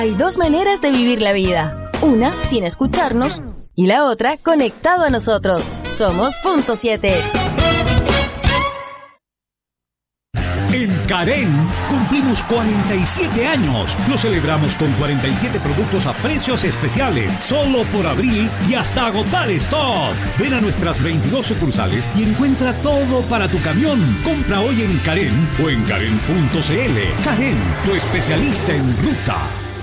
Hay dos maneras de vivir la vida. Una, sin escucharnos, y la otra, conectado a nosotros. Somos Punto 7. En Carén cumplimos 47 años. Lo celebramos con 47 productos a precios especiales, solo por abril y hasta agotar stock. Ven a nuestras 22 sucursales y encuentra todo para tu camión. Compra hoy en Carén o en Carén.cl. Carén, tu especialista en ruta.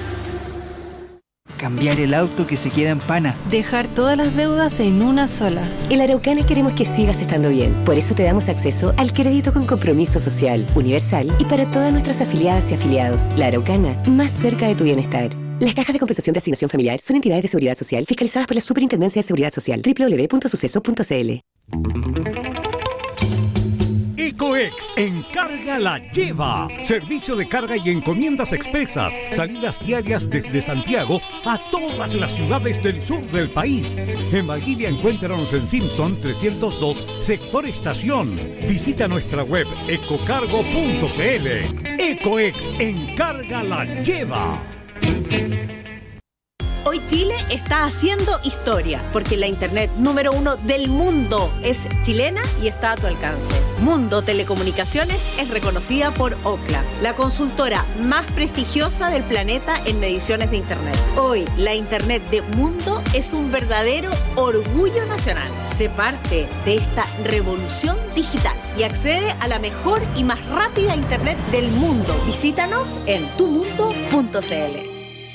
Cambiar el auto que se queda en pana. Dejar todas las deudas en una sola. En La Araucana queremos que sigas estando bien. Por eso te damos acceso al crédito con compromiso social, universal y para todas nuestras afiliadas y afiliados. La Araucana, más cerca de tu bienestar. Las cajas de compensación de asignación familiar son entidades de seguridad social fiscalizadas por la Superintendencia de Seguridad Social. www.suceso.cl. Ecoex Encarga la Lleva. Servicio de carga y encomiendas expresas. Salidas diarias desde Santiago a todas las ciudades del sur del país. En Valdivia encuéntranos en Simpson 302, sector estación. Visita nuestra web ecocargo.cl. Ecoex Encarga la Lleva. Hoy Chile está haciendo historia, porque la internet número 1 del mundo es chilena y está a tu alcance. Mundo Telecomunicaciones es reconocida por Ookla, la consultora más prestigiosa del planeta en mediciones de internet. Hoy, la internet de Mundo es un verdadero orgullo nacional. Sé parte de esta revolución digital y accede a la mejor y más rápida internet del mundo. Visítanos en tumundo.cl.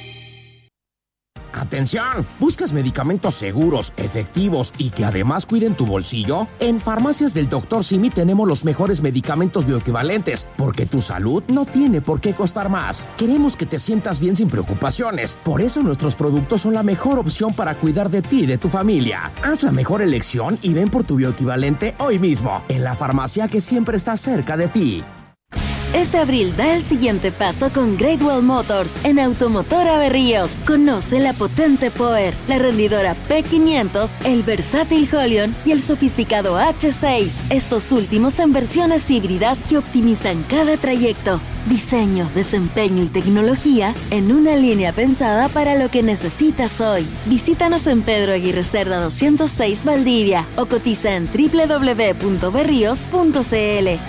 ¡Atención! ¿Buscas medicamentos seguros, efectivos y que además cuiden tu bolsillo? En Farmacias del Dr. Simi tenemos los mejores medicamentos bioequivalentes, porque tu salud no tiene por qué costar más. Queremos que te sientas bien sin preocupaciones. Por eso nuestros productos son la mejor opción para cuidar de ti y de tu familia. Haz la mejor elección y ven por tu bioequivalente hoy mismo, en la farmacia que siempre está cerca de ti. Este abril da el siguiente paso con Great Wall Motors en Automotora Berríos. Conoce la potente Power, la rendidora P500, el versátil Holion y el sofisticado H6. Estos últimos en versiones híbridas que optimizan cada trayecto. Diseño, desempeño y tecnología en una línea pensada para lo que necesitas hoy. Visítanos en Pedro Aguirre Cerda 206 Valdivia o cotiza en www.berrios.cl.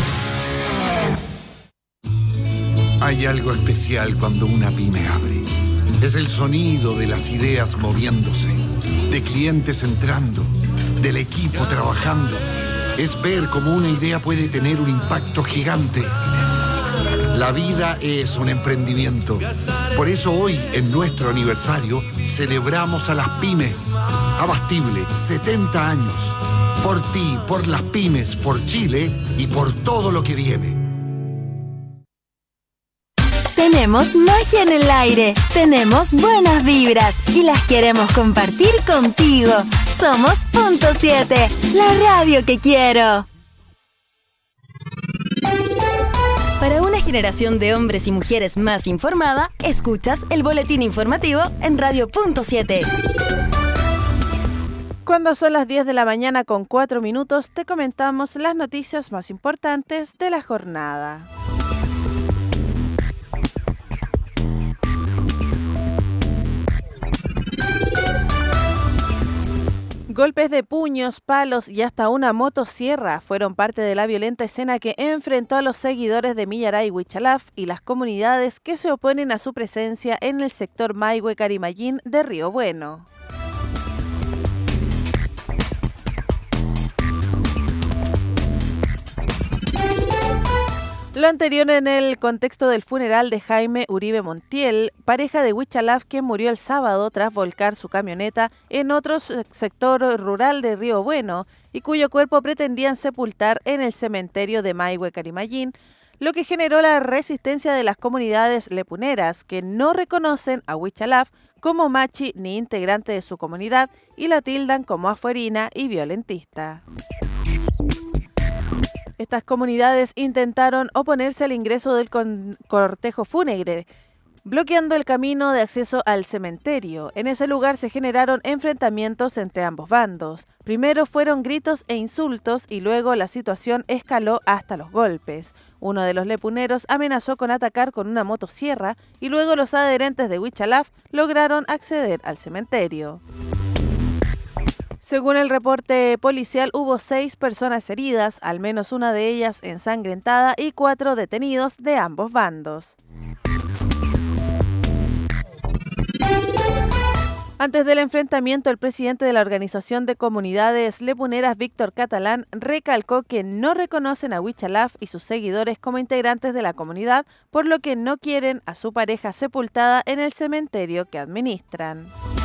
Hay algo especial cuando una pyme abre. Es el sonido de las ideas moviéndose, de clientes entrando, del equipo trabajando. Es ver cómo una idea puede tener un impacto gigante. La vida es un emprendimiento. Por eso hoy, en nuestro aniversario, celebramos a las pymes. Abastible, 70 años. Por ti, por las pymes, por Chile y por todo lo que viene. Tenemos magia en el aire, tenemos buenas vibras y las queremos compartir contigo. Somos Punto 7, la radio que quiero. Para una generación de hombres y mujeres más informada, escuchas el boletín informativo en Radio Punto 7. Cuando son las 10 de la mañana con 4 minutos, te comentamos las noticias más importantes de la jornada. Golpes de puños, palos y hasta una motosierra fueron parte de la violenta escena que enfrentó a los seguidores de Millaray Huichalaf y las comunidades que se oponen a su presencia en el sector Maihue-Carimayín de Río Bueno. Lo anterior en el contexto del funeral de Jaime Uribe Montiel, pareja de Huichalaf, quien murió el sábado tras volcar su camioneta en otro sector rural de Río Bueno y cuyo cuerpo pretendían sepultar en el cementerio de Maihue-Carimayín, lo que generó la resistencia de las comunidades lepuneras que no reconocen a Huichalaf como machi ni integrante de su comunidad y la tildan como afuerina y violentista. Estas comunidades intentaron oponerse al ingreso del cortejo fúnebre, bloqueando el camino de acceso al cementerio. En ese lugar se generaron enfrentamientos entre ambos bandos. Primero fueron gritos e insultos y luego la situación escaló hasta los golpes. Uno de los lepuneros amenazó con atacar con una motosierra y luego los adherentes de Huichalaf lograron acceder al cementerio. Según el reporte policial, hubo 6 personas heridas, al menos una de ellas ensangrentada y 4 detenidos de ambos bandos. Antes del enfrentamiento, el presidente de la Organización de Comunidades Lepuneras, Víctor Catalán, recalcó que no reconocen a Huichalaf y sus seguidores como integrantes de la comunidad, por lo que no quieren a su pareja sepultada en el cementerio que administran.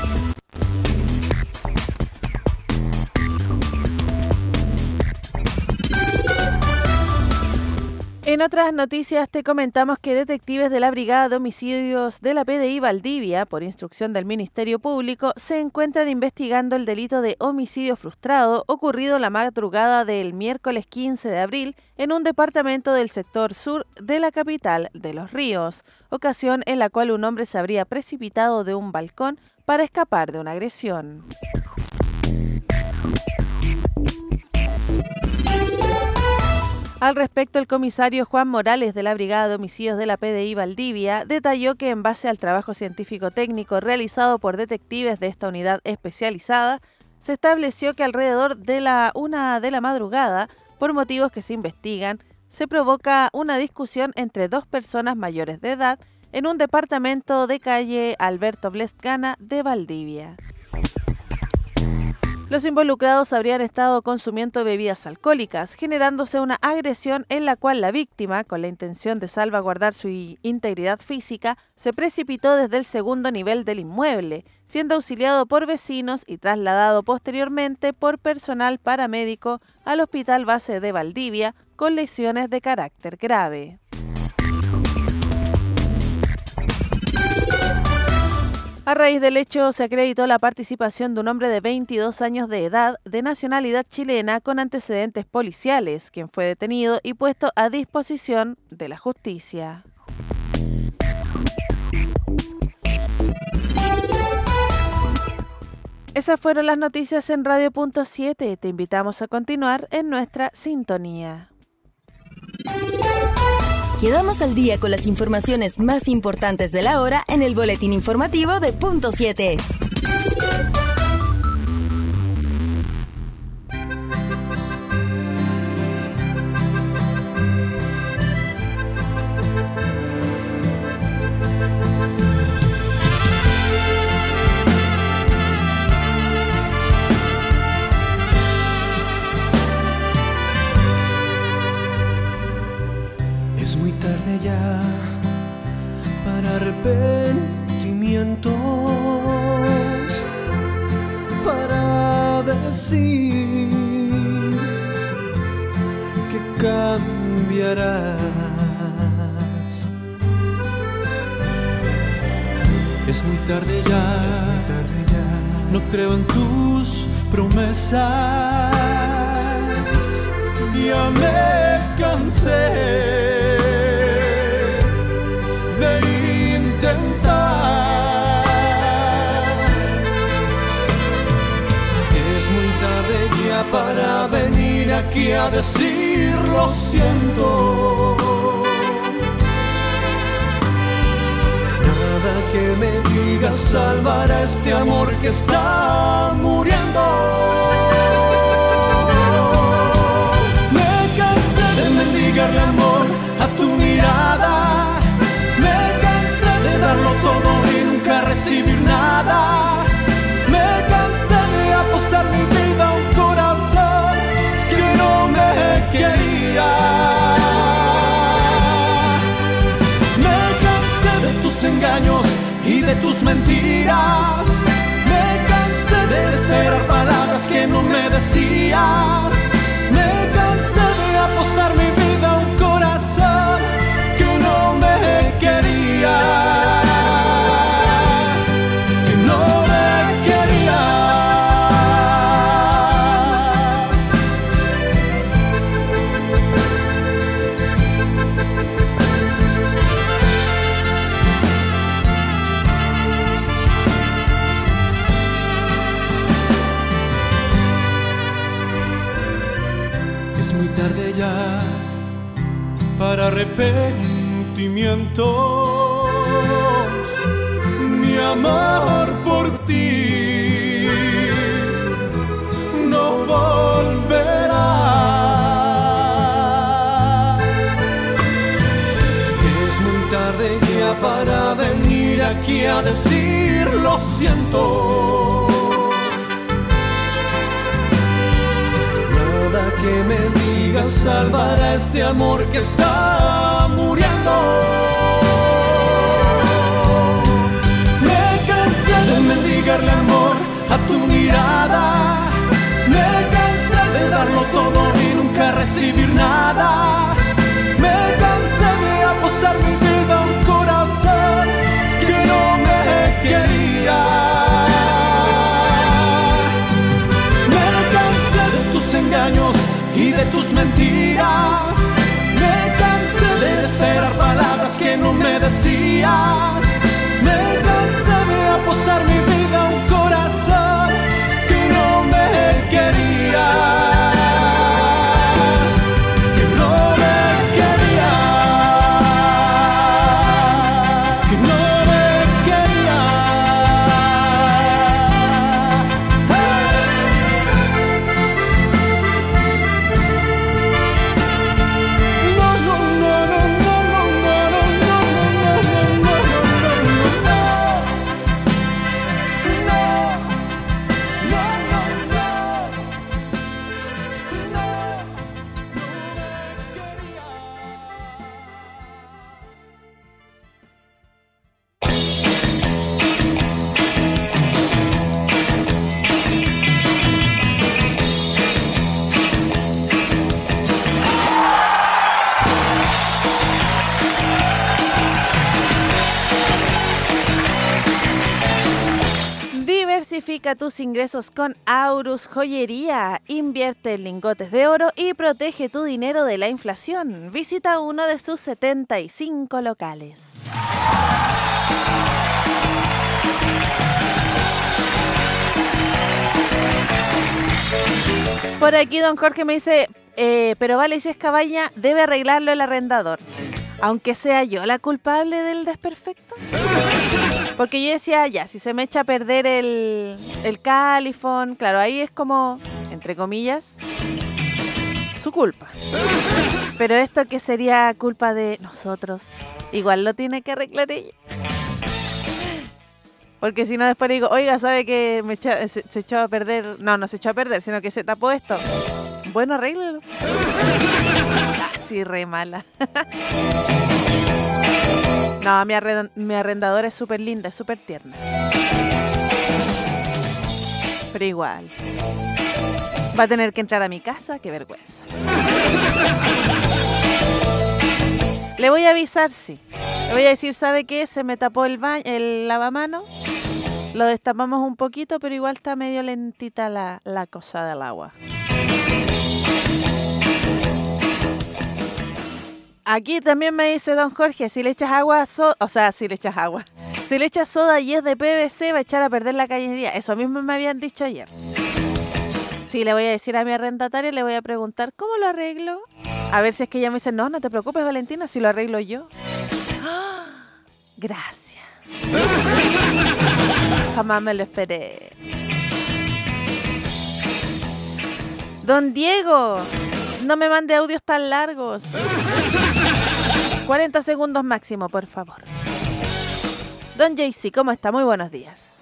En otras noticias te comentamos que detectives de la Brigada de Homicidios de la PDI Valdivia, por instrucción del Ministerio Público, se encuentran investigando el delito de homicidio frustrado ocurrido la madrugada del miércoles 15 de abril en un departamento del sector sur de la capital de Los Ríos, ocasión en la cual un hombre se habría precipitado de un balcón para escapar de una agresión. Al respecto, el comisario Juan Morales de la Brigada de Homicidios de la PDI Valdivia detalló que en base al trabajo científico-técnico realizado por detectives de esta unidad especializada, se estableció que alrededor de la 1 de la madrugada, por motivos que se investigan, se provoca una discusión entre 2 personas mayores de edad en un departamento de calle Alberto Blestgana de Valdivia. Los involucrados habrían estado consumiendo bebidas alcohólicas, generándose una agresión en la cual la víctima, con la intención de salvaguardar su integridad física, se precipitó desde el segundo nivel del inmueble, siendo auxiliado por vecinos y trasladado posteriormente por personal paramédico al Hospital Base de Valdivia con lesiones de carácter grave. A raíz del hecho, se acreditó la participación de un hombre de 22 años de edad, de nacionalidad chilena, con antecedentes policiales, quien fue detenido y puesto a disposición de la justicia. Esas fueron las noticias en Radio.7. Te invitamos a continuar en nuestra sintonía. Quedamos al día con las informaciones más importantes de la hora en el boletín informativo de Punto 7. Tarde ya para arrepentimientos, para decir que cambiarás. Es muy tarde ya, no creo en tus promesas, ya me cansé de intentar. Es muy tarde ya para venir aquí a decir lo siento. Nada que me diga salvará este amor que está muriendo. Me cansé de mendigarle amor a tu mirada, darlo todo y nunca recibir nada. Me cansé de apostar mi vida a un corazón que no me quería. Me cansé de tus engaños y de tus mentiras. Me cansé de esperar palabras que no me decías. Me cansé de apostar mi vida a un corazón que no me quería. muy tarde ya para arrepentimientos. Mi amor por ti no volverá. Es muy tarde ya para venir aquí a decir lo siento. Nada que me digas salvará este amor que está muriendo. Me cansé de mendigarle amor a tu mirada. Me cansé de darlo todo y nunca recibir nada. Me cansé de apostar mi vida a un corazón que no me quería. Me cansé de tus engaños y de tus mentiras. Me cansé de esperar palabras que no me decías. Me cansé de apostar mi vida a un corazón que no me quería. Que no me quería. Que no me quería. No, no, no, no, no, no, no, no, no, no, no, no, Diversifica tus ingresos con Aurus Joyería. Invierte en lingotes de oro y protege tu dinero de la inflación. Visita uno de sus 75 locales. Por aquí don Jorge me dice, pero vale, si es cabaña, debe arreglarlo el arrendador. Aunque sea yo la culpable del desperfecto. Porque yo decía, ya, si se me echa a perder el califón, claro, ahí es como, entre comillas, su culpa. Pero esto que sería culpa de nosotros, igual lo tiene que arreglar ella. Porque si no después le digo, oiga, ¿sabe que se echó a perder? No se echó a perder, sino que se tapó esto. Bueno, arréglelo. Así re mala. No, mi arrendadora es súper linda, es súper tierna. Pero igual. Va a tener que entrar a mi casa, qué vergüenza. Le voy a avisar, sí. Le voy a decir, ¿sabe qué? Se me tapó el lavamanos. Lo destapamos un poquito, pero igual está medio lentita la cosa del agua. Aquí también me dice don Jorge, si le echas agua, si le echas soda y es de PVC, va a echar a perder la cañería. Eso mismo me habían dicho ayer. Sí, le voy a decir a mi arrendataria, le voy a preguntar, ¿cómo lo arreglo? A ver si es que ella me dice, no te preocupes, Valentina, si lo arreglo yo. ¡Ah! Gracias. Jamás me lo esperé. Don Diego, no me mande audios tan largos. 40 segundos máximo, por favor. Don JC, ¿cómo está? Muy buenos días.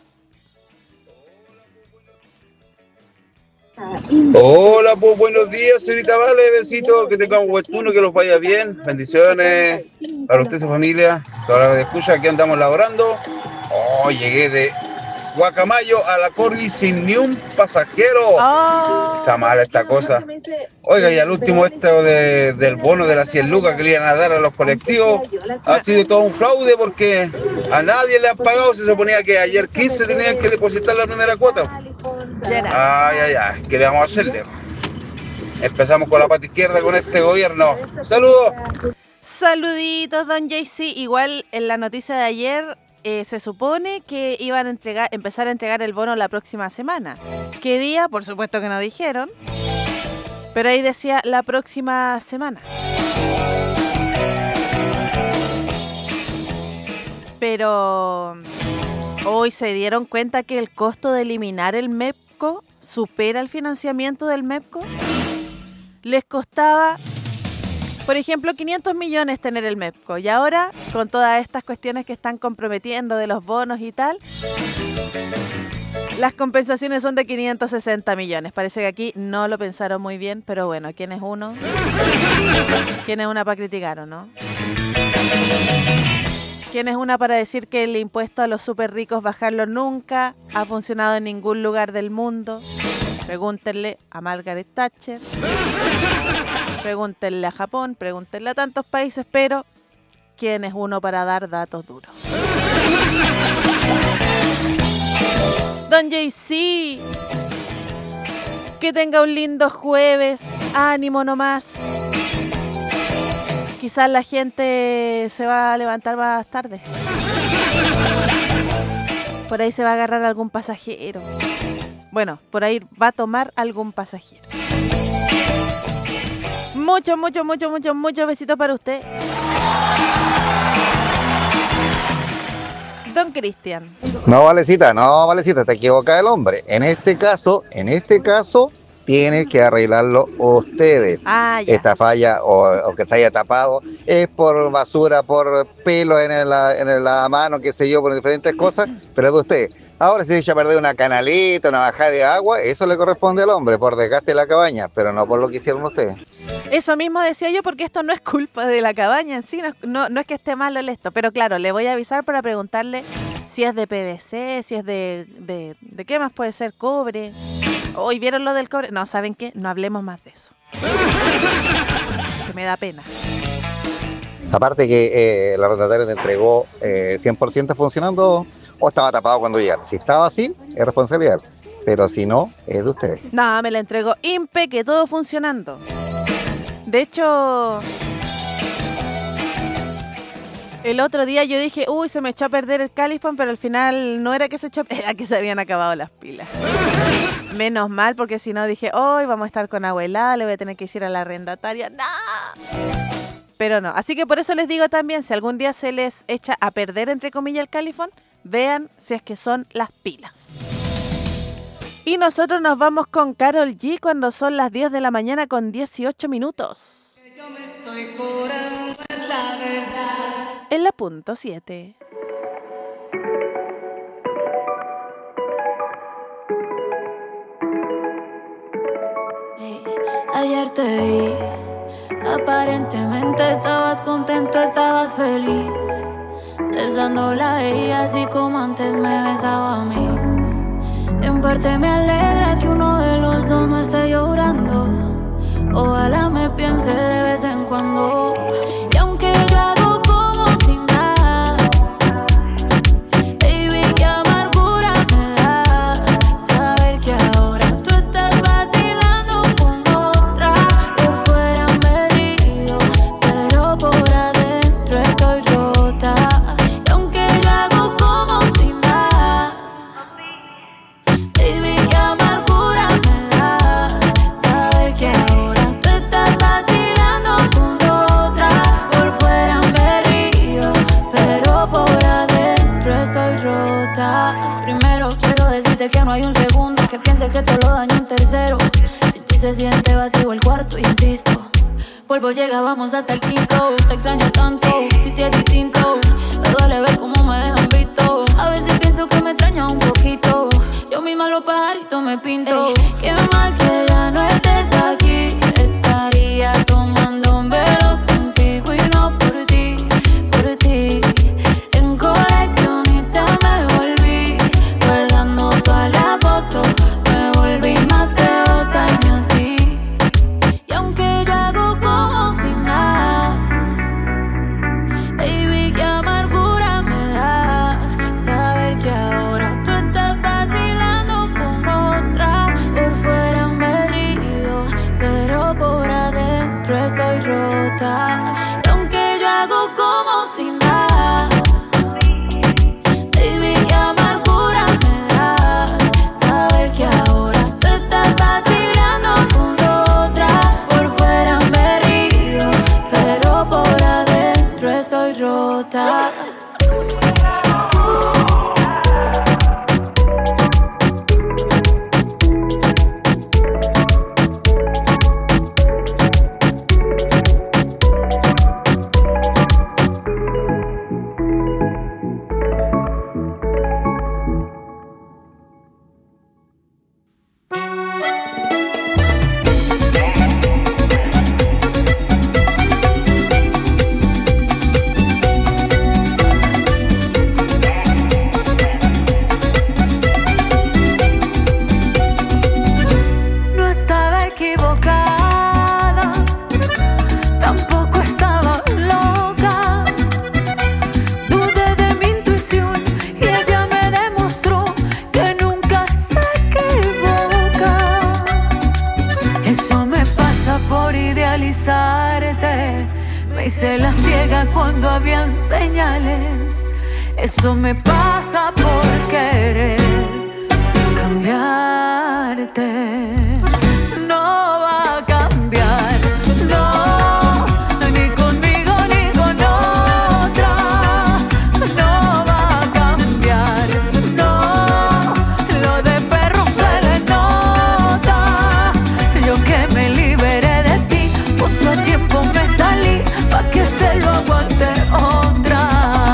Hola, pues buenos días, señorita Vale, besitos, que tengamos buen turno, que los vaya bien, bendiciones para usted y su familia, toda la que escucha, aquí andamos laborando. Oh, llegué de Guacamayo a la Corgi sin ni un pasajero. Está mala esta cosa. Oiga, y al último del bono de las 100 lucas que le iban a dar a los colectivos, ha sido todo un fraude porque a nadie le han pagado. Se suponía que ayer 15 tenían que depositar la primera cuota. Ay, ¿qué le vamos a hacerle? Empezamos con la pata izquierda con este gobierno. ¡Saludos! Saluditos, don JC. Igual en la noticia de ayer se supone que iban a empezar a entregar el bono la próxima semana. ¿Qué día? Por supuesto que no dijeron. Pero ahí decía la próxima semana. Pero hoy se dieron cuenta que el costo de eliminar el MEPCO supera el financiamiento del MEPCO. Les costaba, por ejemplo, 500 millones tener el MEPCO. Y ahora, con todas estas cuestiones que están comprometiendo de los bonos y tal, las compensaciones son de 560 millones. Parece que aquí no lo pensaron muy bien, pero bueno, ¿quién es uno? ¿Quién es una para criticar o no? ¿Quién es una para decir que el impuesto a los súper ricos, bajarlo nunca ha funcionado en ningún lugar del mundo? Pregúntenle a Margaret Thatcher, pregúntenle a Japón, pregúntenle a tantos países, pero ¿quién es uno para dar datos duros? Don JC, que tenga un lindo jueves, ánimo nomás. Quizás la gente se va a levantar más tarde. Por ahí se va a agarrar algún pasajero. Bueno, por ahí va a tomar algún pasajero. Muchos besitos para usted. Don Cristian. No, Valecita, te equivoca el hombre. En este caso, tienen que arreglarlo ustedes. Esta falla o que se haya tapado es por basura, por pelo en la mano, qué sé yo, por diferentes cosas, pero es de usted. Ahora si se echa a perder una canalita, una bajada de agua, eso le corresponde al hombre por desgaste de la cabaña, pero no por lo que hicieron ustedes. Eso mismo decía yo, porque esto no es culpa de la cabaña en sí, no es que esté mal esto, pero claro, le voy a avisar para preguntarle si es de PVC, si es de qué más puede ser, cobre. Hoy vieron lo del cobre. No, ¿saben qué? No hablemos más de eso. Que me da pena. Aparte que el arrendatario te entregó 100% funcionando o estaba tapado cuando llegaron. Si estaba así, es responsabilidad. Pero si no, es de ustedes. No, me la entregó que todo funcionando. De hecho, el otro día yo dije, se me echó a perder el Califón, pero al final no era que se echó, era que se habían acabado las pilas. Menos mal, porque si no dije, hoy vamos a estar con agua helada, le voy a tener que decir a la arrendataria, ¡no! Pero no, así que por eso les digo también, si algún día se les echa a perder, entre comillas, el Califón, vean si es que son las pilas. Y nosotros nos vamos con Karol G cuando son las 10 de la mañana con 18 minutos. Yo me estoy curando, es la verdad. En la punto 7. Ayer te vi, aparentemente estabas contento, estabas feliz, besándola a ella así como antes me besaba a mí. En parte me alegra que uno de los dos no esté llorando. Ojalá me piense de vez en cuando. Y aunque yo hago como si nada, baby, qué amargura me da saber que ahora tú estás vacilando con otra. Por fuera me río, pero por adentro estoy rota. Y aunque yo hago como si nada, baby, qué amargura me da saber que ahora tú estás vacilando con otra. Por fuera me río, pero por adentro estoy rota. Primero quiero decirte que no hay un segundo que piense que te lo daño un tercero. Si ti se siente vacío el cuarto, insisto, polvo llega, vamos hasta el quinto. Te extraño tanto, si te es distinto. Me duele ver cómo me dejan visto. A veces pienso que me extraña un poquito. Yo misma los pajaritos me pinto. Qué mal que ya no estés aquí. Estaría tomando velos contigo y no por ti, por ti. En coleccionista me volví, guardando todas las fotos. Me volví más de 2 años así. Y aunque yo hago como si nada, baby, qué amargura me da saber que ahora tú estás vacilando con otra. Por fuera me río, pero por adentro estoy rota. Y aunque yo hago como si nada, baby, qué amargura me da saber que ahora tú estás vacilando con otra. otra. Me hice la ciega cuando habían señales. Eso me pasa por querer cambiarte. No va a cambiar, no, ni conmigo ni con otra. No va a cambiar, no, lo de perro se le nota. Yo que me liberé de ti, justo a tiempo me salí, pa' que se lo aguante otra.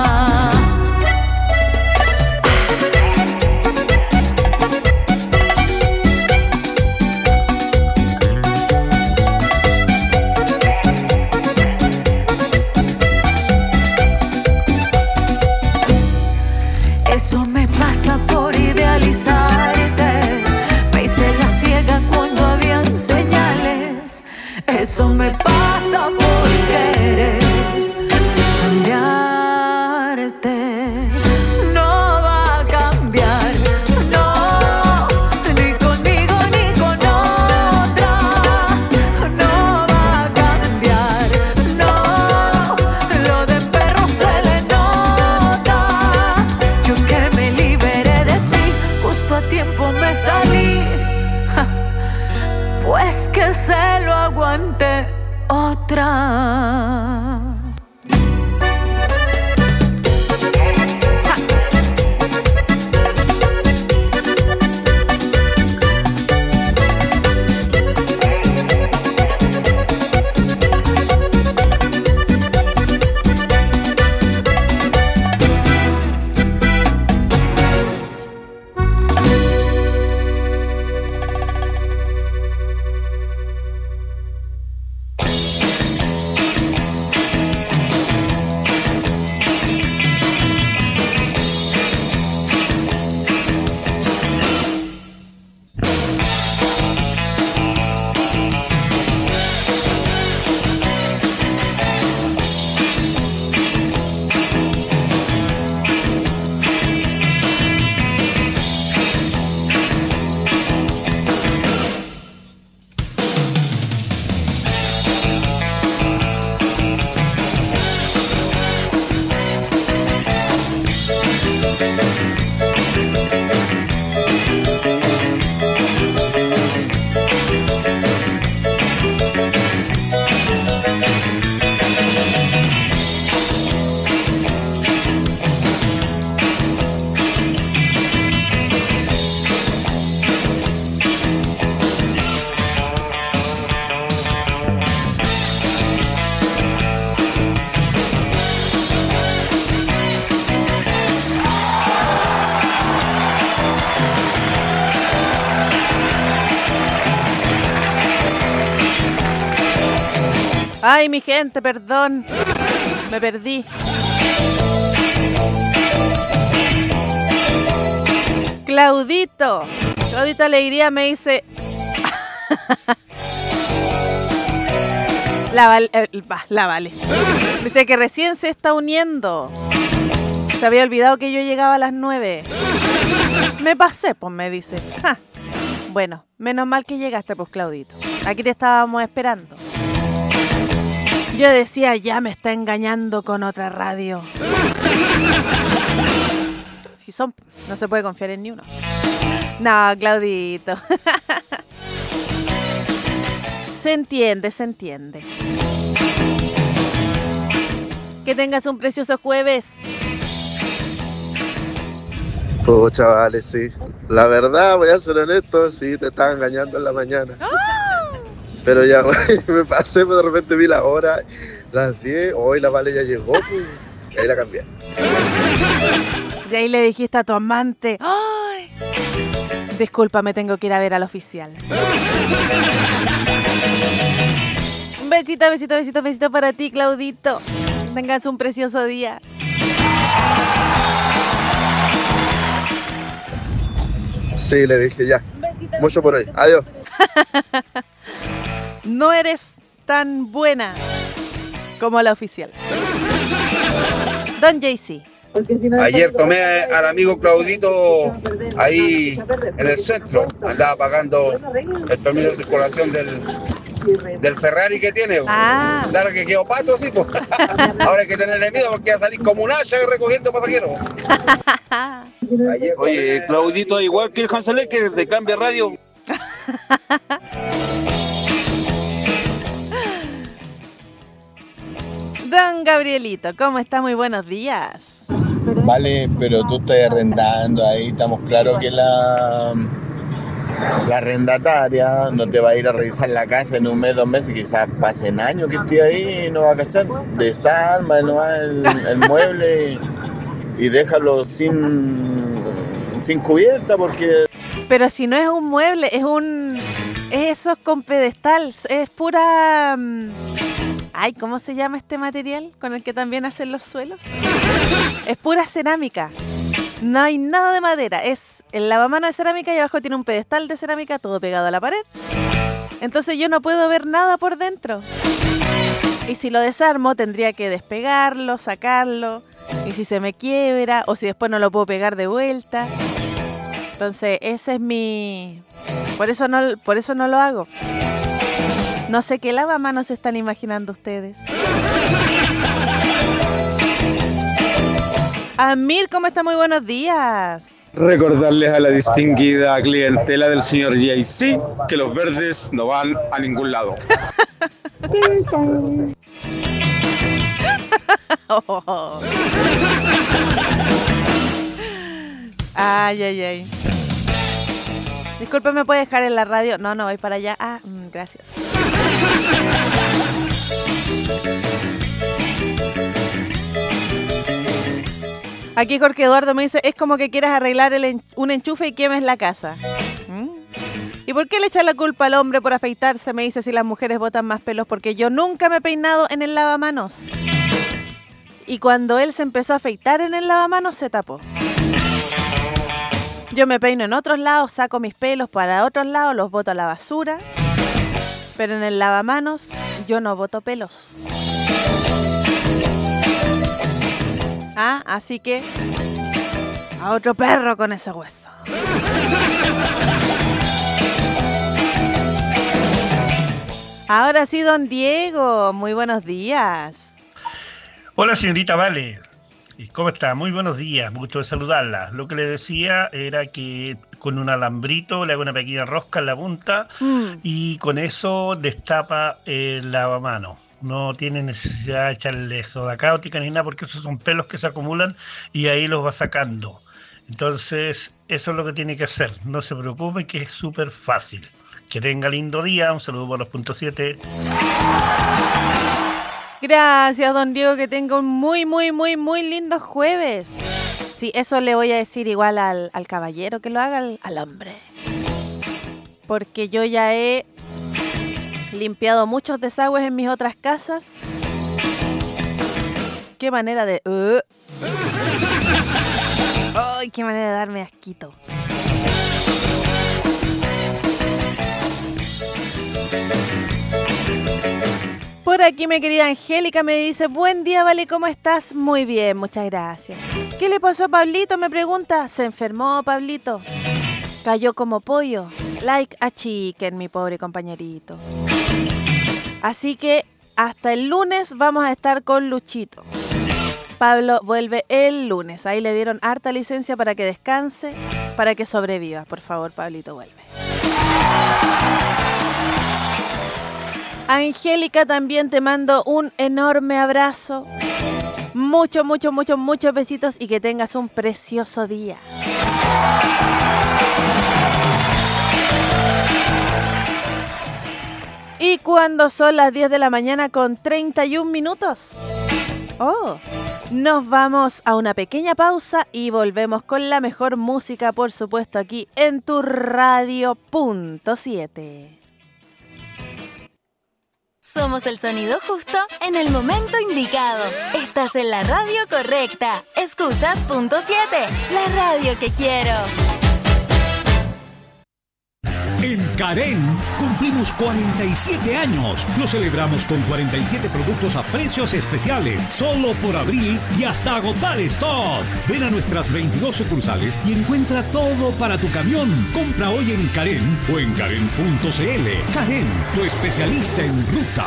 Eso me pasa por idealizarte. Me hice la ciega cuando habían señales. Eso me pasa por querer cambiarte. No va a cambiar, no, ni conmigo ni con otra. No va a cambiar, no, lo de perro se le nota. Yo que me liberé de ti, justo a tiempo me salí. Ja, pues que se lo aguante otra. Ay, mi gente, perdón. Me perdí. Claudito Alegría me dice... La Vale. Dice que recién se está uniendo. Se había olvidado que yo llegaba a las 9. Me pasé, pues me dice. Ja. Bueno, menos mal que llegaste, pues, Claudito. Aquí te estábamos esperando. Yo decía, ya me está engañando con otra radio. Si son, no se puede confiar en ni uno. No, Claudito. Se entiende. Que tengas un precioso jueves. Pues chavales, sí. La verdad, voy a ser honesto, sí, te estaba engañando en la mañana. Pero ya, me pasé, pues de repente vi la hora, las 10, hoy la Vale ya llegó, pues, y ahí la cambié. De ahí le dijiste a tu amante, ¡ay! Discúlpame, tengo que ir a ver al oficial. Un besito, besito, besito, besito para ti, Claudito. Tengas un precioso día. Sí, le dije ya. Mucho por hoy. Adiós. No eres tan buena como la oficial. Don JC. Ayer tomé al amigo Claudito ahí en el centro. Andaba pagando el permiso de circulación del Ferrari que tiene. Claro que quedó pato, sí, pues. Ahora hay que tenerle miedo porque va a salir como un haya recogiendo pasajeros. Oye, Claudito, igual que el Hanselé, que te cambia radio. Don Gabrielito, ¿cómo está? Muy buenos días. Vale, pero tú estás arrendando ahí, estamos claros que la arrendataria no te va a ir a revisar la casa en un mes, 2 meses, quizás pasen años que esté ahí y no va a cachar. Desarma nomás el mueble y déjalo sin cubierta porque... Pero si no es un mueble, es eso con pedestal, es pura... Ay, ¿cómo se llama este material con el que también hacen los suelos? Es pura cerámica. No hay nada de madera. Es el lavamanos de cerámica y abajo tiene un pedestal de cerámica todo pegado a la pared. Entonces yo no puedo ver nada por dentro. Y si lo desarmo tendría que despegarlo, sacarlo. Y si se me quiebra o si después no lo puedo pegar de vuelta. Entonces ese es mi... Por eso no lo hago. No sé qué lavamanos se están imaginando ustedes. Amir, ¿cómo está? Muy buenos días. Recordarles a la distinguida clientela del señor JC que los verdes no van a ningún lado. Oh. Ay, ay, ay. Disculpe, ¿me puede dejar en la radio? No, voy para allá. Gracias. Aquí Jorge Eduardo me dice, es como que quieras arreglar un enchufe y quemes la casa. ¿Y por qué le echas la culpa al hombre por afeitarse? Me dice, si las mujeres botan más pelos, porque yo nunca me he peinado en el lavamanos. Y cuando él se empezó a afeitar en el lavamanos, se tapó. Yo me peino en otros lados, saco mis pelos para otros lados, los boto a la basura. Pero en el lavamanos, yo no boto pelos. Así que a otro perro con ese hueso. Ahora sí, don Diego, muy buenos días. Hola, señorita Vale. ¿Cómo está? Muy buenos días, gusto de saludarla. Lo que le decía era que con un alambrito le hago una pequeña rosca en la punta y con eso destapa el lavamanos. No tiene necesidad de echarle soda cáustica ni nada porque esos son pelos que se acumulan y ahí los va sacando. Entonces, eso es lo que tiene que hacer. No se preocupe, que es súper fácil. Que tenga lindo día. Un saludo por los .7. Gracias, don Diego, que tenga un muy, muy, muy, muy lindo jueves. Sí, eso le voy a decir igual al caballero, que lo haga al hombre. Porque yo ya he limpiado muchos desagües en mis otras casas. Qué manera de... ¡Ay, qué manera de darme asquito! Por aquí mi querida Angélica me dice, buen día, Vale, ¿cómo estás? Muy bien, muchas gracias. ¿Qué le pasó a Pablito? Me pregunta. ¿Se enfermó, Pablito? Cayó como pollo. Like a chicken, mi pobre compañerito. Así que hasta el lunes vamos a estar con Luchito. Pablo vuelve el lunes. Ahí le dieron harta licencia para que descanse, para que sobreviva. Por favor, Pablito, vuelve. Angélica, también te mando un enorme abrazo. Muchos besitos y que tengas un precioso día. Y cuando son las 10 de la mañana con 31 minutos. Nos vamos a una pequeña pausa y volvemos con la mejor música, por supuesto, aquí en tu Radio Punto 7. Somos el sonido justo en el momento indicado. Estás en la radio correcta. Escuchas Punto 7, la radio que quiero. En Karen cumplimos 47 años. Lo celebramos con 47 productos a precios especiales, solo por abril y hasta agotar stock. Ven a nuestras 22 sucursales y encuentra todo para tu camión. Compra hoy en Karen o en Karen.cl. Karen, tu especialista en ruta.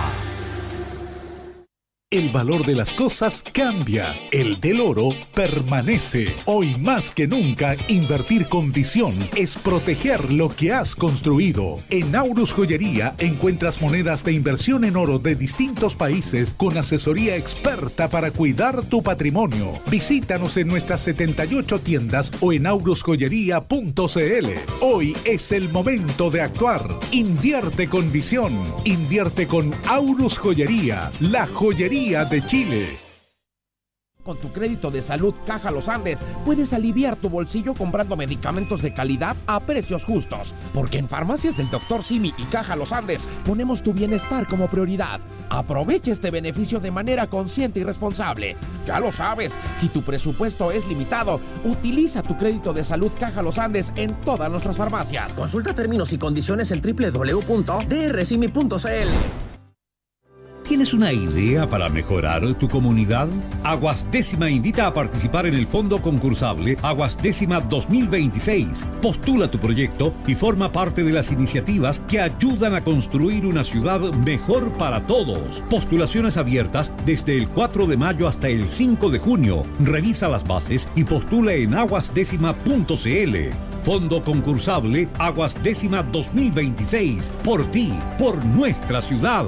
El valor de las cosas cambia, el del oro permanece. Hoy más que nunca, invertir con visión es proteger lo que has construido. En Aurus Joyería encuentras monedas de inversión en oro de distintos países con asesoría experta para cuidar tu patrimonio. Visítanos en nuestras 78 tiendas o en aurusjoyería.cl. Hoy es el momento de actuar. Invierte con visión. Invierte con Aurus Joyería, la joyería de Chile. Con tu crédito de salud Caja Los Andes puedes aliviar tu bolsillo comprando medicamentos de calidad a precios justos. Porque en Farmacias del Dr. Simi y Caja Los Andes ponemos tu bienestar como prioridad. Aprovecha este beneficio de manera consciente y responsable. Ya lo sabes, si tu presupuesto es limitado, utiliza tu crédito de salud Caja Los Andes en todas nuestras farmacias. Consulta términos y condiciones en www.drsimi.cl. ¿Tienes una idea para mejorar tu comunidad? Aguas Décima invita a participar en el fondo concursable Aguas Décima 2026. Postula tu proyecto y forma parte de las iniciativas que ayudan a construir una ciudad mejor para todos. Postulaciones abiertas desde el 4 de mayo hasta el 5 de junio. Revisa las bases y postula en aguasdécima.cl. Fondo concursable Aguas Décima 2026. Por ti, por nuestra ciudad.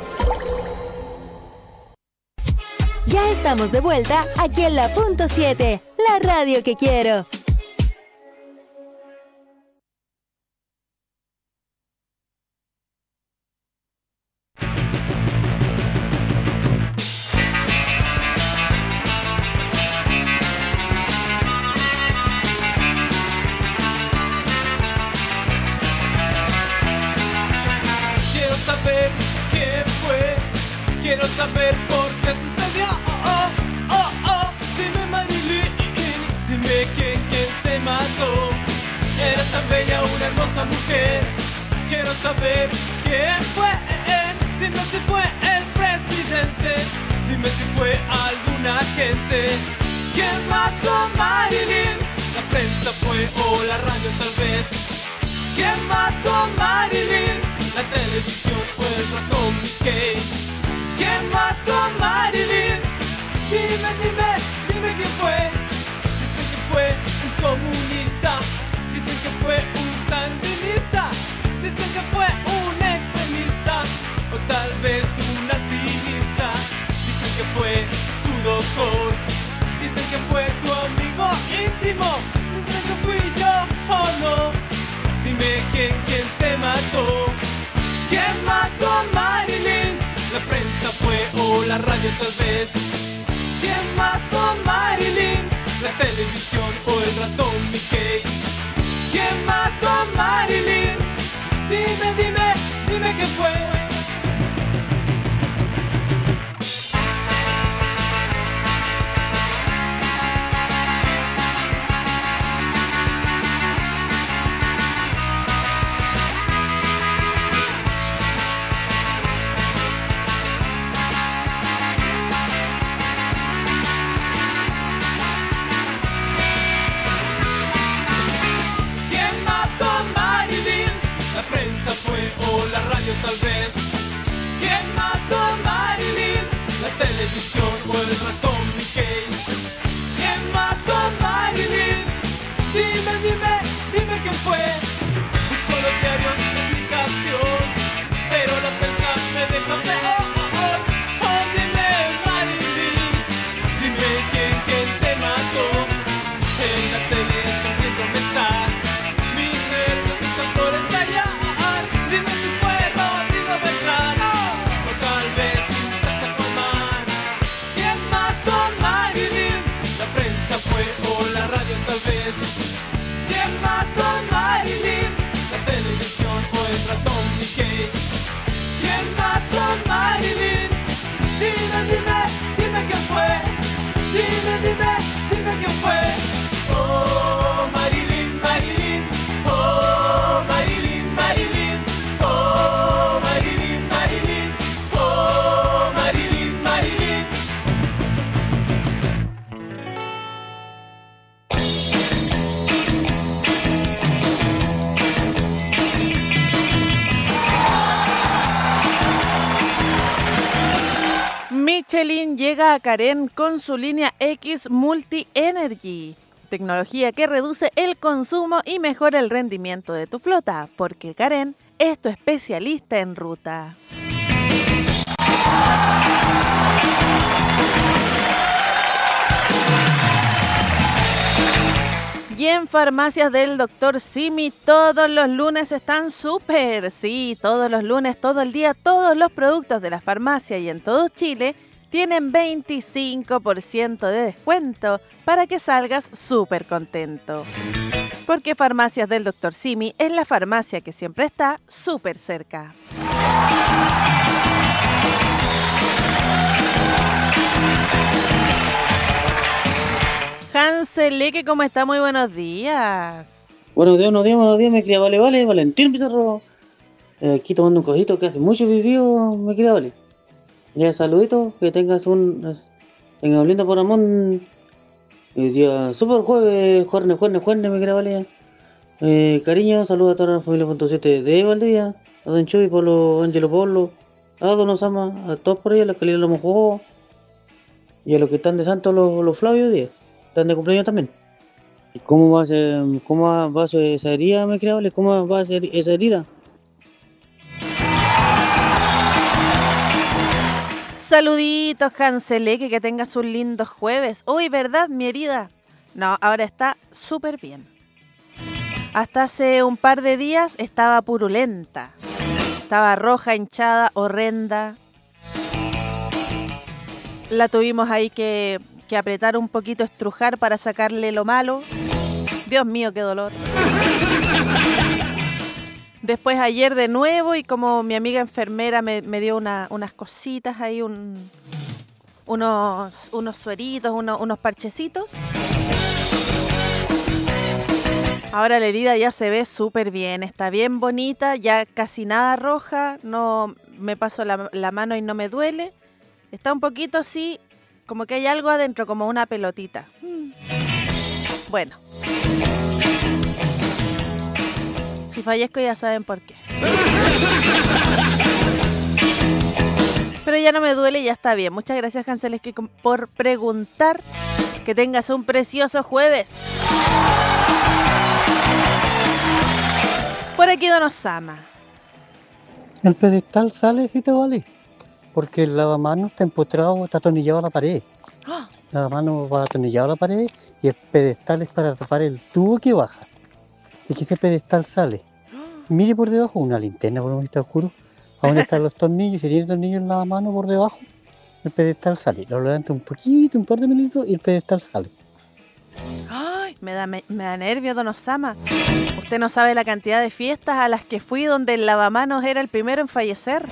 Ya estamos de vuelta aquí en la Punto 7, la radio que quiero. Quiero saber qué fue, quiero saber por qué sucedió. Dime Marilyn, dime quién te mató. Era tan bella, una hermosa mujer. Quiero saber quién fue. Dime si fue el presidente, dime si fue algún agente. ¿Quién mató a Marilyn? La prensa fue o la radio tal vez. ¿Quién mató a Marilyn? La televisión o el ratón Mickey. ¿Quién mató a Marilyn? Dime quién fue. Dicen que fue un comunista, dicen que fue un sandinista, dicen que fue un extremista o tal vez un alpinista. Dicen que fue tu doctor, dicen que fue tu amigo íntimo, dicen que fui yo o no. Dime quién te mató. ¿Quién mató a Marilyn? La prensa fue o la radio tal vez. ¿Quién mató a Marilyn? La televisión o el ratón Mickey. ¿Quién mató a Marilyn? Dime qué fue. Fue o la radio tal vez. Michelin llega a Karen con su línea X Multi Energy. Tecnología que reduce el consumo y mejora el rendimiento de tu flota, porque Karen es tu especialista en ruta. Y en farmacias del Dr. Simi todos los lunes están súper. Sí, todos los lunes, todo el día, todos los productos de la farmacia y en todo Chile tienen 25% de descuento para que salgas súper contento. Porque Farmacias del Dr. Simi es la farmacia que siempre está súper cerca. Hanseleque, ¿cómo está? Muy buenos días. Buenos días, me quería vale, Valentín Pizarro. Aquí tomando un cojito que hace mucho vivió, me quería vale. Ya, saludito, que tengas un lindo por Ramón. Y día super jueves, me quería vale. Cariño, saludos a toda la familia .7 de Valdivia, a Don Chuy, Pablo, Ángelo Pablo, a Don Osama, a todos por ahí, a los que le lo jugó. Y a los que están de santo, los Flavio Díaz. Están de cumpleaños también. ¿Y cómo va a ser esa herida, me creable? ¿Cómo va a ser esa herida? Saluditos, Hanseleque, que tengas un lindo jueves. Uy, ¿verdad, mi herida? No, ahora está súper bien. Hasta hace un par de días estaba purulenta. Estaba roja, hinchada, horrenda. La tuvimos ahí que apretar un poquito, estrujar para sacarle lo malo. Dios mío, qué dolor. Después ayer de nuevo, y como mi amiga enfermera me dio unas cositas ahí, unos sueritos, unos parchecitos. Ahora la herida ya se ve súper bien, está bien bonita, ya casi nada roja, no me paso la mano y no me duele. Está un poquito así, como que hay algo adentro, como una pelotita. Bueno. Si fallezco ya saben por qué. Pero ya no me duele y ya está bien. Muchas gracias, Hanseleque, por preguntar. Que tengas un precioso jueves. Por aquí Don Osama. El pedestal sale si te vale. Porque el lavamanos está empotrado, está atornillado a la pared. El lavamanos va atornillado a la pared y el pedestal es para tapar el tubo que baja. Y que ese pedestal sale. Mire por debajo, una linterna por lo que está oscuro. ¿A dónde están los tornillos? Si tiene tornillos en la mano por debajo, el pedestal sale. Lo levanta un poquito, un par de minutos y el pedestal sale. Ay, me da nervio, Don Osama. Usted no sabe la cantidad de fiestas a las que fui donde el lavamanos era el primero en fallecer.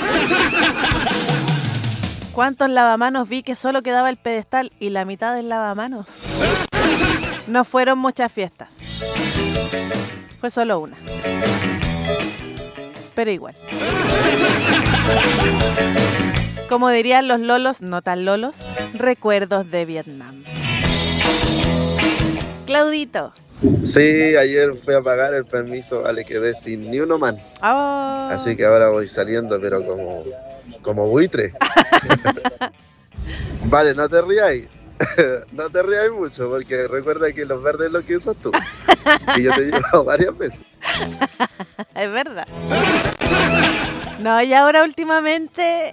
¿Cuántos lavamanos vi que solo quedaba el pedestal y la mitad del lavamanos? No fueron muchas fiestas. Fue solo una. Pero igual. Como dirían los lolos, no tan lolos, recuerdos de Vietnam. Claudito. Sí, ayer fui a pagar el permiso, vale, quedé sin ni uno man. Oh. Así que ahora voy saliendo, pero como buitre. Vale, no te rías. No te rías mucho, porque recuerda que los verdes es lo que usas tú. Y yo te he llevado varias veces. Es verdad. No, y ahora últimamente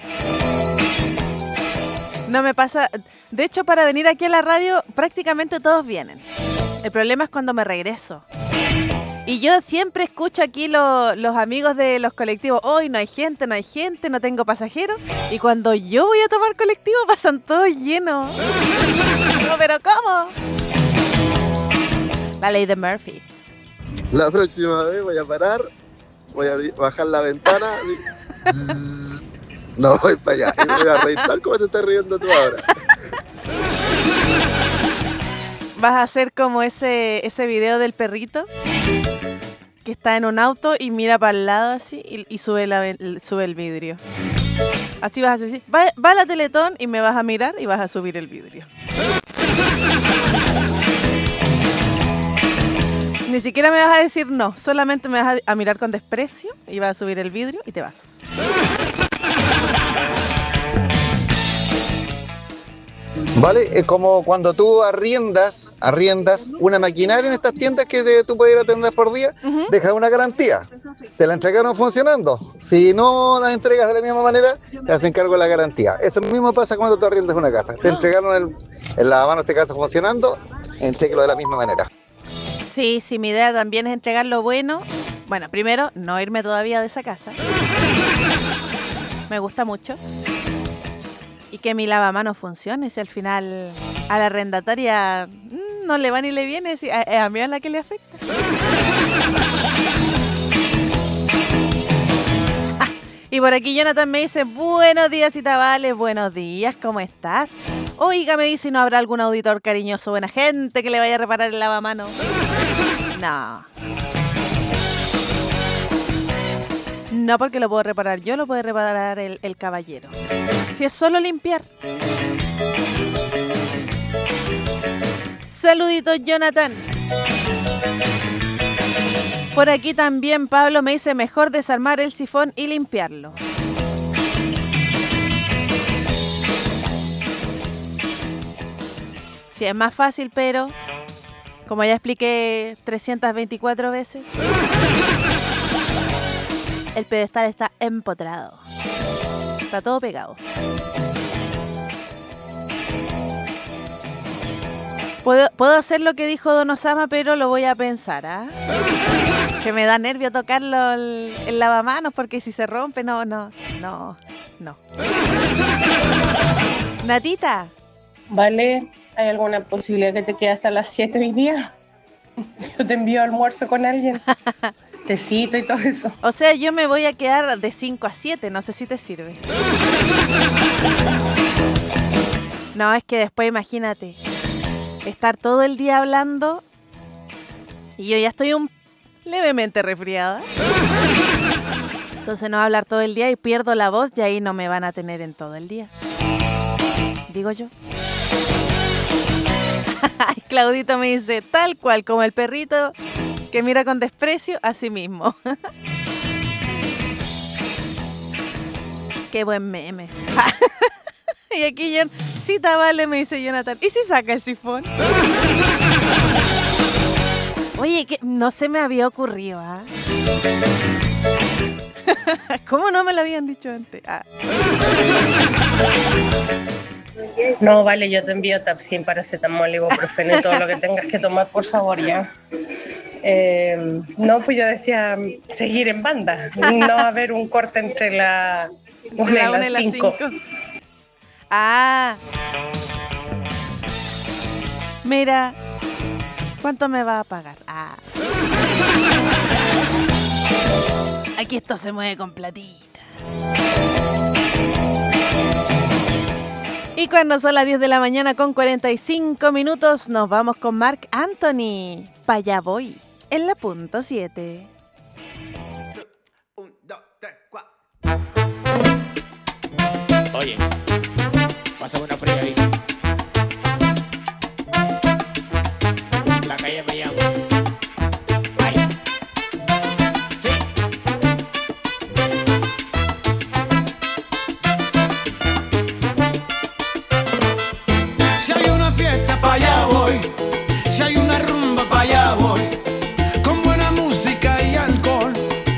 no me pasa. De hecho, para venir aquí a la radio prácticamente todos vienen. El problema es cuando me regreso. Y yo siempre escucho aquí los amigos de los colectivos. Hoy no hay gente, no tengo pasajeros. Y cuando yo voy a tomar colectivo pasan todos llenos. No, pero ¿cómo? La ley de Murphy. La próxima vez voy a parar, voy a bajar la ventana. No voy para allá. Y me voy a reír tal como te estás riendo tú ahora. Vas a hacer como ese video del perrito que está en un auto y mira para el lado así y sube el vidrio. Así vas a decir, va a la Teletón y me vas a mirar y vas a subir el vidrio. Ni siquiera me vas a decir no, solamente me vas a mirar con desprecio y vas a subir el vidrio y te vas. ¿Vale? Es como cuando tú arriendas una maquinaria en estas tiendas que tú puedes ir a atender por día, dejas una garantía. Te la entregaron funcionando. Si no la entregas de la misma manera, te hacen cargo de la garantía. Eso mismo pasa cuando tú arriendas una casa. Te entregaron el lavamanos, este caso, funcionando, entréguelo de la misma manera. Sí, mi idea también es entregar lo bueno. Bueno, primero, no irme todavía de esa casa. Me gusta mucho. Y que mi lavamanos funcione, si al final a la arrendataria no le va ni le viene, si a mí es la que le afecta. Y por aquí Jonathan me dice, buenos días, Itabales, buenos días, ¿cómo estás? Oiga, me dice, ¿no habrá algún auditor cariñoso, buena gente que le vaya a reparar el lavamanos? No. No, porque lo puedo reparar yo, lo puede reparar el caballero. Si es solo limpiar. Saluditos, Jonathan. Por aquí también Pablo me dice, mejor desarmar el sifón y limpiarlo. Sí, es más fácil, pero como ya expliqué 324 veces, el pedestal está empotrado. Está todo pegado. Puedo hacer lo que dijo Don Osama, pero lo voy a pensar, ¿ah? Que me da nervio tocarlo el lavamanos, porque si se rompe, no. Natita. Vale, ¿hay alguna posibilidad que te quede hasta las 7 hoy día? Yo te envío almuerzo con alguien. Tecito y todo eso. O sea, yo me voy a quedar de 5 a 7, no sé si te sirve. No, es que después imagínate, estar todo el día hablando y yo ya estoy levemente resfriada. Entonces no voy a hablar todo el día y pierdo la voz y ahí no me van a tener en todo el día. Digo yo. Claudito me dice, tal cual como el perrito que mira con desprecio a sí mismo. Qué buen meme. Y aquí ya, cita vale, me dice Jonathan. ¿Y si saca el sifón? Oye, que no se me había ocurrido, ¿ah? ¿Cómo no me lo habían dicho antes? Ah. No, vale, yo te envío Tapsin, paracetamol, ibuprofeno y todo lo que tengas que tomar, por favor, ya. No, pues yo decía seguir en banda, no haber un corte entre la 1 y la 5. Ah, mira, ¿cuánto me va a pagar? Ah. Aquí esto se mueve con platita. Y cuando son las 10 de la mañana con 45 minutos, nos vamos con Marc Anthony. Pa' allá voy, en la punto 7. 1, 2, 3, 4. Oye, pásame una fría ahí. La calle me llama. Ay. Sí. Si hay una fiesta, pa' allá voy. Si hay una rumba, pa' allá voy. Con buena música y alcohol.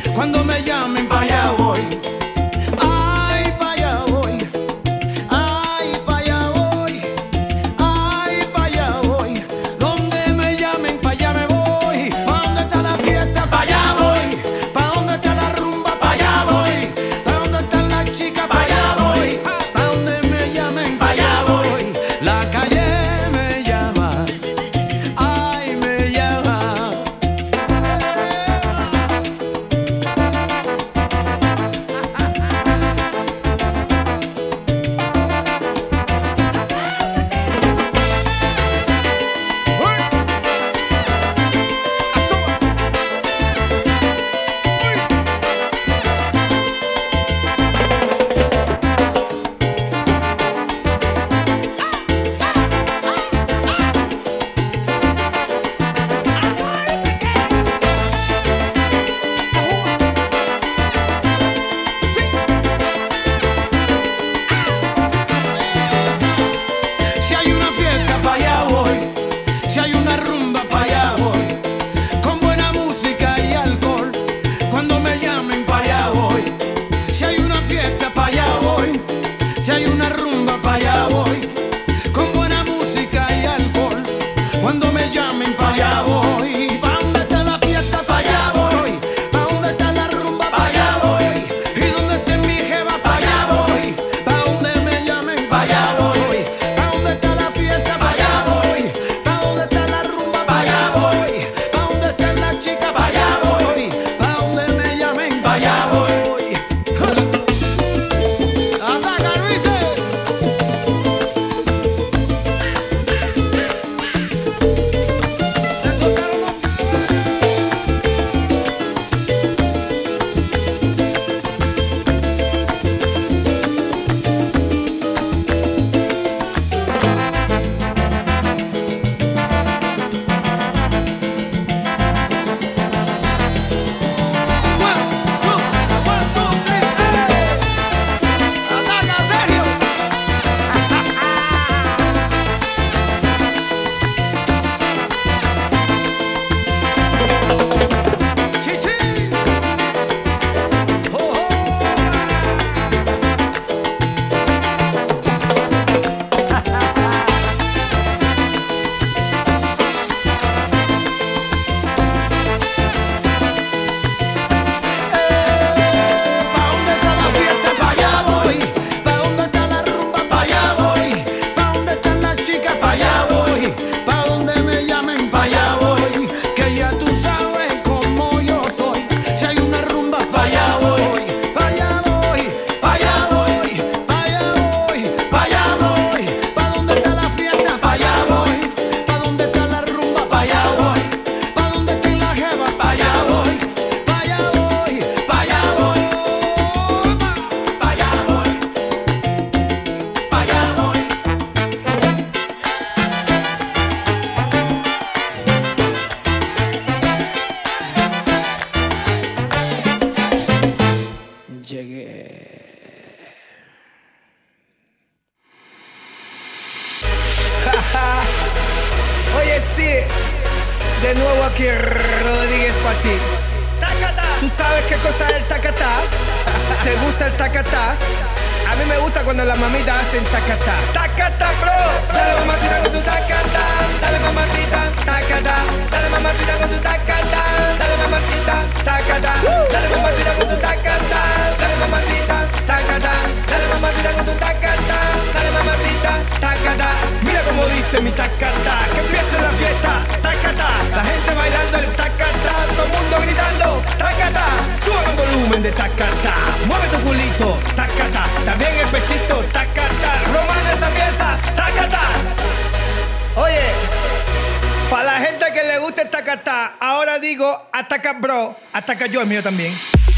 De nuevo aquí Rodríguez para ti. ¿Tú sabes qué cosa es el tacatá? ¿Te gusta el tacatá? A mí me gusta cuando las mamitas hacen tacatá. Tacatá, bro. Dale mamacita con tu tacatá. Dale mamacita, tacatá. Dale mamacita con tu tacatá. Dale mamacita, tacatá. Dale mamacita con tu tacatá. Dale mamacita, tacatá. Dale mamacita con tu tacatá. Dale mamacita, tacatá. Mira cómo dice mi tacatá. Que empiece la fiesta, tacatá. La gente bailando el tacatá. Todo el mundo gritando, tacatá. Sube el volumen de tacatá. Mueve tu culito, tacatá. También el pechito, tacatá. Romana esa pieza, tacatá. Oye, para la gente que le gusta el tacatá, ahora digo ataca bro, ataca yo, el mío también.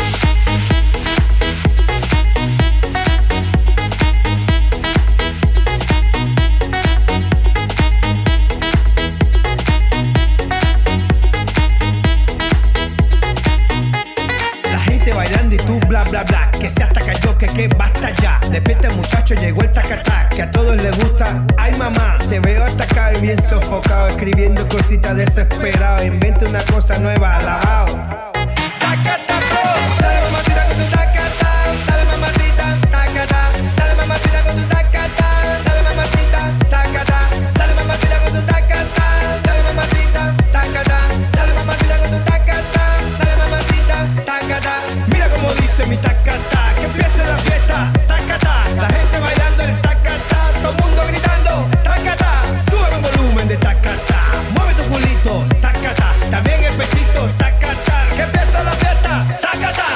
Bailando y tú bla bla bla, que se ataca yo, que basta ya. Despierta muchacho, llegó el tacatá, que a todos les gusta. Ay mamá, te veo atacado y bien sofocado, escribiendo cositas desesperado. Inventa una cosa nueva, alabao. Tacatá, bro, dale mamacita con tu tacatá. Dale mamacita, tacatá. Dale mamacita con tu tacatá. Dale mamacita, tacatá. Dale mamacita con tu tacatá. Dale mamacita, tacatá. Dale mamacita con tu tacatá. Dale mamacita, tacatá. Mira cómo dice mi tacatá, que empiece la fiesta, tacatá. La gente bailando el tacatá, todo el mundo gritando, tacatá. Sube el volumen de tacatá, mueve tu culito, tacatá. También el pechito, tacatá. Que empiece la fiesta, tacatá.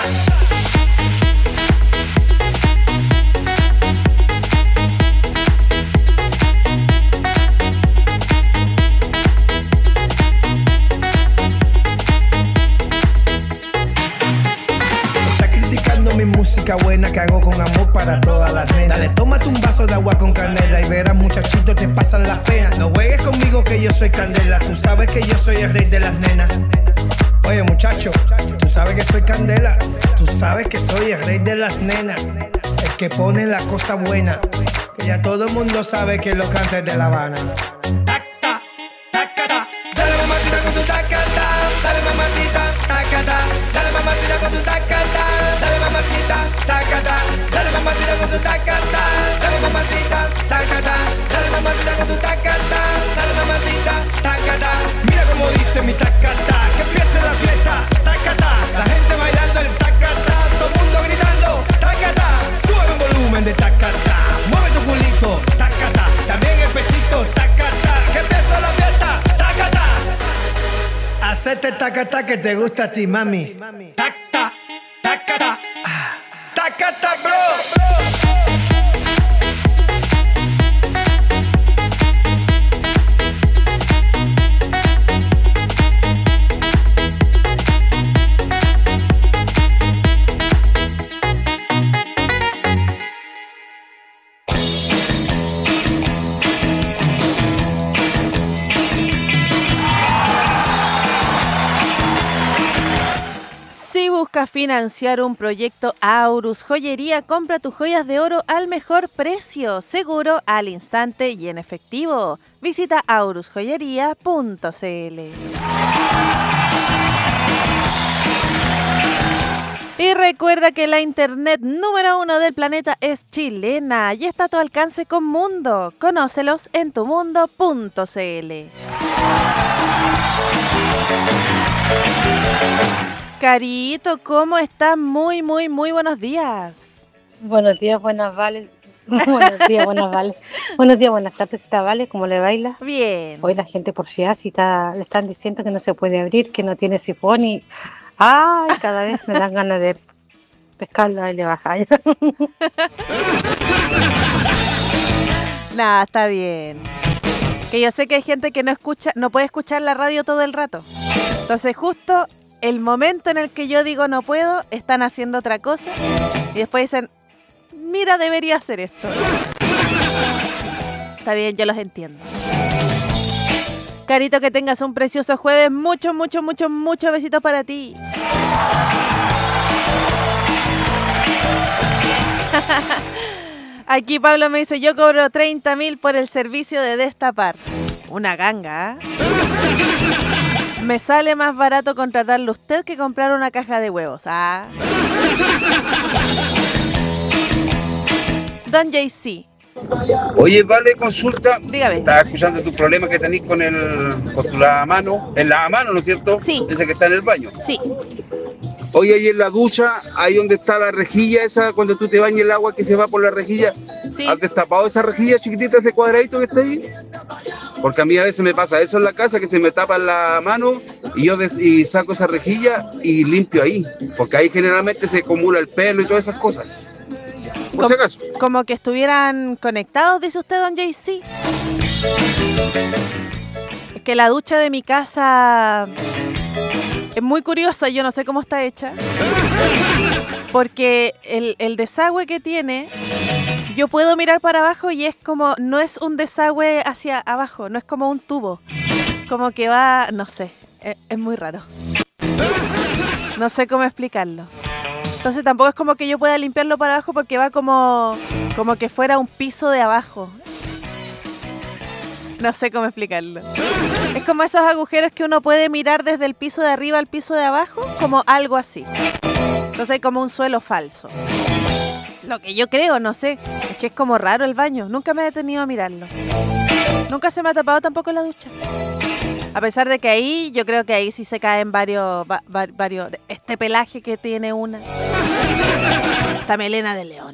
Mi música buena que hago con amor para todas las nenas. Dale, tómate un vaso de agua con canela y verás muchachitos te pasan las penas. No juegues conmigo que yo soy candela, tú sabes que yo soy el rey de las nenas. Oye muchacho, tú sabes que soy candela, tú sabes que soy el rey de las nenas. El que pone la cosa buena, que ya todo el mundo sabe que lo canta es de La Habana. Tacta, tacata, dale mamacita con tu tacata, dale mamacita, tacata, dale mamacita con tu tacata. Dale mamacita, tacata, dale mamacita con tu tacata, dale mamacita, tacata, dale mamacita con tu tacata, dale mamacita, tacata. Mira cómo dice mi tacata, que empiece la fiesta, tacata. La gente bailando el tacata, todo el mundo gritando, tacata. Sube el volumen de tacata, mueve tu culito, tacata. También el pechito, tacata. Que empiece la fiesta, tacata. Hacete tacata que te gusta a ti, mami. Tacata. Tacata, tacata, bro. Busca financiar un proyecto Aurus Joyería. Compra tus joyas de oro al mejor precio, seguro, al instante y en efectivo. Visita aurusjoyería.cl. Y recuerda que la internet número 1 del planeta es chilena y está a tu alcance con Mundo. Conócelos en tumundo.cl. Carito, ¿cómo estás? Muy buenos días. Buenos días, buenas Vales. Buenos días, buenas Vales. Buenos días, buenas tardes, ¿está Vale? ¿Cómo le baila? Bien. Hoy la gente por si así le están diciendo que no se puede abrir, que no tiene sifón y... ¡Ay! Cada vez me dan ganas de pescarla y le bajar. Nada, está bien. Que yo sé que hay gente que no puede escuchar la radio todo el rato. Entonces justo el momento en el que yo digo no puedo, están haciendo otra cosa y después dicen, mira, debería hacer esto. Está bien, yo los entiendo. Carito, que tengas un precioso jueves. Muchos besitos para ti. Aquí Pablo me dice, yo cobro 30.000 por el servicio de destapar. Una ganga, ¿eh? Me sale más barato contratarle usted que comprar una caja de huevos. Ah. Don JC. Oye, vale, consulta. Dígame. Estaba escuchando tu problema que tenés con tu lavamano. El lavamano, ¿no es cierto? Sí. Ese que está en el baño. Sí. Oye, ahí en la ducha, ahí donde está la rejilla esa, cuando tú te bañas el agua que se va por la rejilla. Sí. ¿Has destapado esa rejilla chiquitita, ese cuadradito que está ahí? Porque a mí a veces me pasa eso en la casa, que se me tapa la mano y yo y saco esa rejilla y limpio ahí. Porque ahí generalmente se acumula el pelo y todas esas cosas. Por si acaso. Como que estuvieran conectados, dice usted, don JC. Es que la ducha de mi casa es muy curiosa, yo no sé cómo está hecha. Porque el desagüe que tiene, yo puedo mirar para abajo y es como, no es un desagüe hacia abajo, no es como un tubo. Como que va, no sé, es muy raro. No sé cómo explicarlo. Entonces tampoco es como que yo pueda limpiarlo para abajo porque va como que fuera un piso de abajo. No sé cómo explicarlo. Es como esos agujeros que uno puede mirar desde el piso de arriba al piso de abajo, como algo así. Entonces hay como un suelo falso. Lo que yo creo, no sé, es que es como raro el baño. Nunca me he detenido a mirarlo. Nunca se me ha tapado tampoco la ducha. A pesar de que ahí, yo creo que ahí sí se caen varios este pelaje que tiene una. Esta melena de león.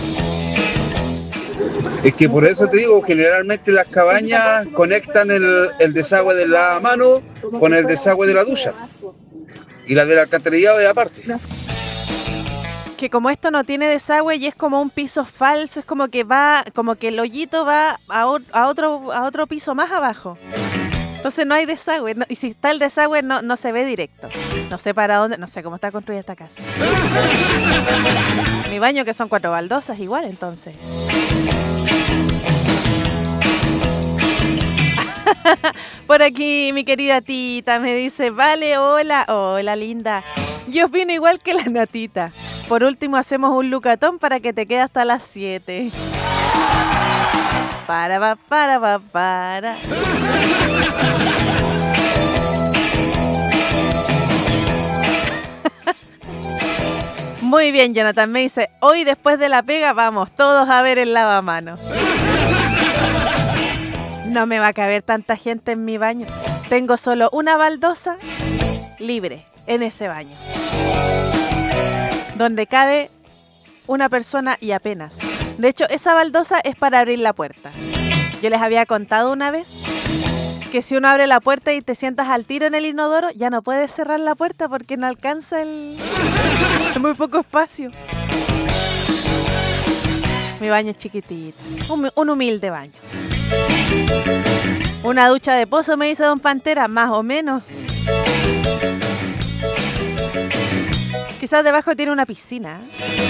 Es que por eso te digo, generalmente las cabañas conectan el desagüe de la mano con el desagüe de la ducha. Y la del alcantarillado es aparte. Que como esto no tiene desagüe y es como un piso falso, es como que el hoyito va a otro piso más abajo. Entonces no hay desagüe, y si está el desagüe no se ve directo. No sé para dónde, no sé cómo está construida esta casa. Mi baño, que son 4 baldosas, igual entonces. Por aquí mi querida Tita me dice, vale, hola linda. Yo opino igual que la Natita. Por último hacemos un lucatón para que te quede hasta las 7. Para. Muy bien, Jonathan me dice, hoy después de la pega vamos todos a ver el lavamanos. No me va a caber tanta gente en mi baño. Tengo solo una baldosa libre en ese baño, donde cabe una persona y apenas. De hecho, esa baldosa es para abrir la puerta. Yo les había contado una vez que si uno abre la puerta y te sientas al tiro en el inodoro, ya no puedes cerrar la puerta porque no alcanza es muy poco espacio. Mi baño es chiquitito, un humilde baño. Una ducha de pozo, me dice don Pantera, más o menos. Quizás debajo tiene una piscina.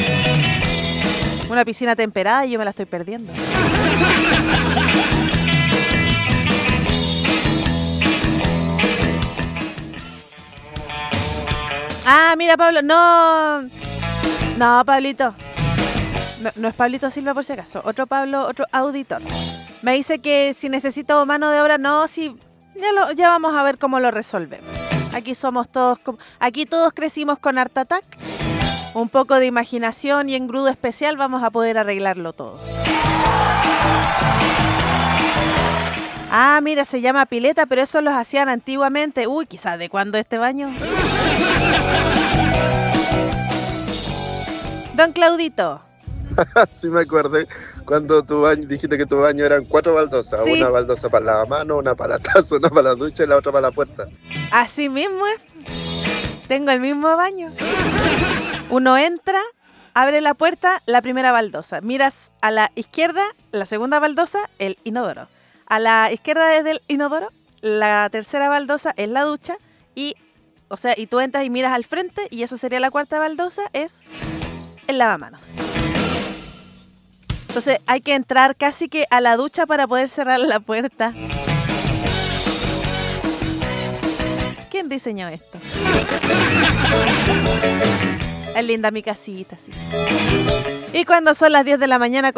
Una piscina temperada y yo me la estoy perdiendo. Ah, mira, Pablo, no, Pablito. No es Pablito Silva por si acaso. Otro Pablo, otro auditor. Me dice que si necesito mano de obra, no, si ya vamos a ver cómo lo resolvemos. Aquí todos crecimos con Art Attack. Un poco de imaginación y engrudo especial vamos a poder arreglarlo todo. Ah, mira, se llama pileta, pero eso los hacían antiguamente. Uy, quizás de cuándo este baño. Don Claudito. Sí me acordé cuando dijiste que tu baño eran 4 baldosas. Sí. Una baldosa para la mano, una para la taza, una para la ducha y la otra para la puerta. Así mismo es. Tengo el mismo baño. Uno entra, abre la puerta, la primera baldosa. Miras a la izquierda, la segunda baldosa, el inodoro. A la izquierda desde el inodoro, la tercera baldosa es la ducha. Y tú entras y miras al frente y eso sería la cuarta baldosa, es el lavamanos. Entonces hay que entrar casi que a la ducha para poder cerrar la puerta. ¿Quién diseñó esto? Es linda mi casita, sí. Y cuando son las 10 de la mañana